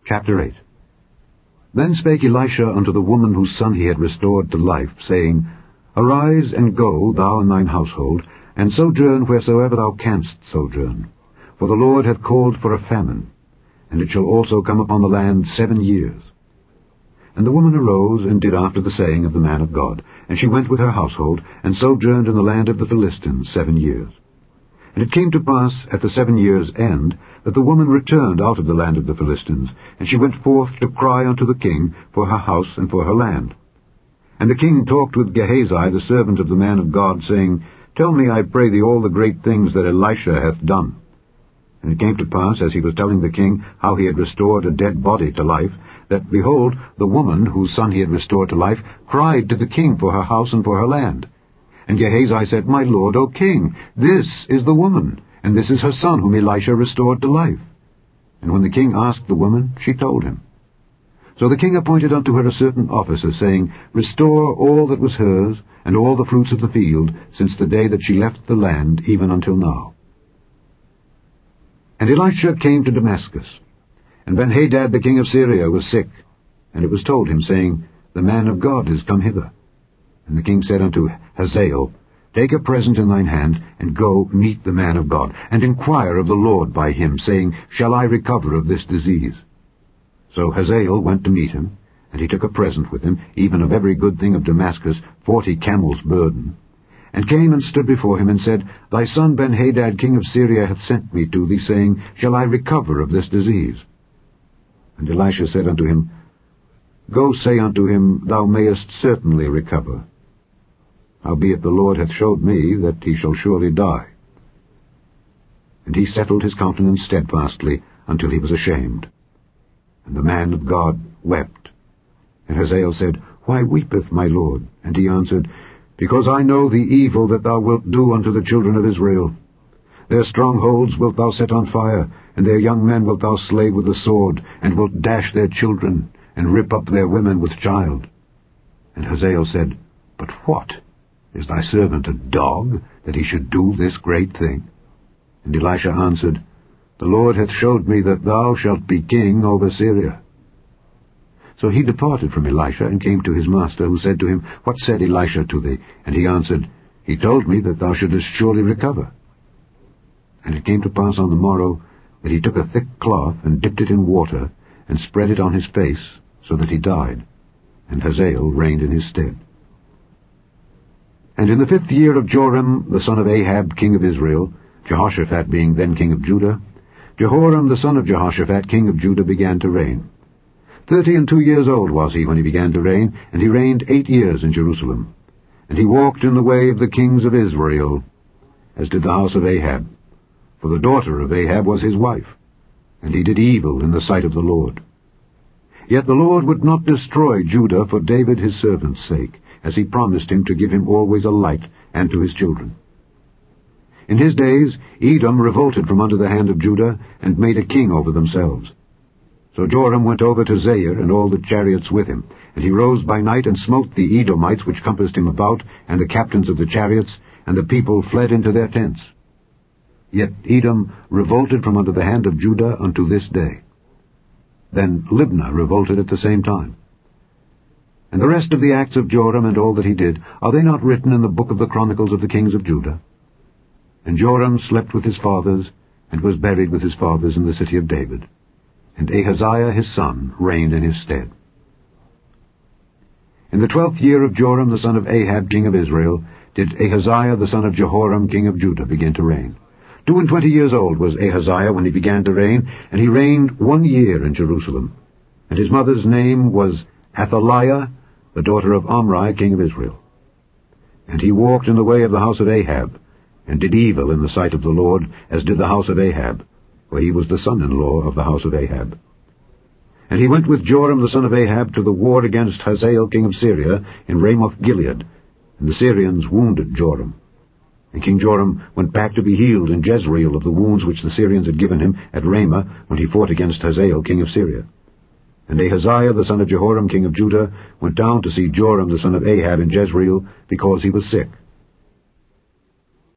Chapter 8. Then spake Elisha unto the woman whose son he had restored to life, saying, Arise, and go, thou and thine household, and sojourn wheresoever thou canst sojourn. For the Lord hath called for a famine, and it shall also come upon the land 7 years. And the woman arose, and did after the saying of the man of God. And she went with her household, and sojourned in the land of the Philistines 7 years. And it came to pass at the 7 years' end, that the woman returned out of the land of the Philistines, and she went forth to cry unto the king for her house and for her land. And the king talked with Gehazi the servant of the man of God, saying, Tell me, I pray thee, all the great things that Elisha hath done. And it came to pass, as he was telling the king how he had restored a dead body to life, that, behold, the woman whose son he had restored to life cried to the king for her house and for her land. And Gehazi said, My lord, O king, this is the woman, and this is her son whom Elisha restored to life. And when the king asked the woman, she told him. So the king appointed unto her a certain officer, saying, Restore all that was hers, and all the fruits of the field, since the day that she left the land, even until now. And Elisha came to Damascus. And Benhadad the king of Syria was sick, and it was told him, saying, The man of God is come hither. And the king said unto Hazael, Take a present in thine hand, and go meet the man of God, and inquire of the Lord by him, saying, Shall I recover of this disease? So Hazael went to meet him, and he took a present with him, even of every good thing of Damascus, 40 camels' burden, and came and stood before him, and said, Thy son Benhadad king of Syria hath sent me to thee, saying, Shall I recover of this disease? And Elisha said unto him, Go say unto him, Thou mayest certainly recover. Howbeit the Lord hath showed me that he shall surely die. And he settled his countenance steadfastly until he was ashamed. And the man of God wept. And Hazael said, Why weepeth my Lord? And he answered, Because I know the evil that thou wilt do unto the children of Israel. Their strongholds wilt thou set on fire, and their young men wilt thou slay with the sword, and wilt dash their children, and rip up their women with child. And Hazael said, But what? Is thy servant a dog, that he should do this great thing? And Elisha answered, The Lord hath showed me that thou shalt be king over Syria. So he departed from Elisha, and came to his master, who said to him, What said Elisha to thee? And he answered, He told me that thou shouldest surely recover. And it came to pass on the morrow, that he took a thick cloth, and dipped it in water, and spread it on his face, so that he died. And Hazael reigned in his stead. And in the 5th year of Joram the son of Ahab king of Israel, Jehoshaphat being then king of Judah, Jehoram the son of Jehoshaphat king of Judah began to reign. 32 years old was he when he began to reign, and he reigned 8 years in Jerusalem. And he walked in the way of the kings of Israel, as did the house of Ahab. For the daughter of Ahab was his wife, and he did evil in the sight of the Lord. Yet the Lord would not destroy Judah for David his servant's sake, as he promised him to give him always a light, and to his children. In his days Edom revolted from under the hand of Judah, and made a king over themselves. So Joram went over to Zair, and all the chariots with him. And he rose by night, and smote the Edomites which compassed him about, and the captains of the chariots, and the people fled into their tents. Yet Edom revolted from under the hand of Judah unto this day. Then Libnah revolted at the same time. And the rest of the acts of Joram, and all that he did, are they not written in the book of the Chronicles of the kings of Judah? And Joram slept with his fathers, and was buried with his fathers in the city of David. And Ahaziah his son reigned in his stead. In the 12th year of Joram the son of Ahab king of Israel did Ahaziah the son of Jehoram king of Judah begin to reign. 22 years old was Ahaziah when he began to reign, and he reigned 1 year in Jerusalem. And his mother's name was Athaliah, the daughter of Omri king of Israel. And he walked in the way of the house of Ahab, and did evil in the sight of the Lord, as did the house of Ahab, for he was the son-in-law of the house of Ahab. And he went with Joram the son of Ahab to the war against Hazael king of Syria in Ramoth-Gilead, and the Syrians wounded Joram. And King Joram went back to be healed in Jezreel of the wounds which the Syrians had given him at Ramah when he fought against Hazael king of Syria. And Ahaziah the son of Jehoram king of Judah went down to see Joram the son of Ahab in Jezreel, because he was sick.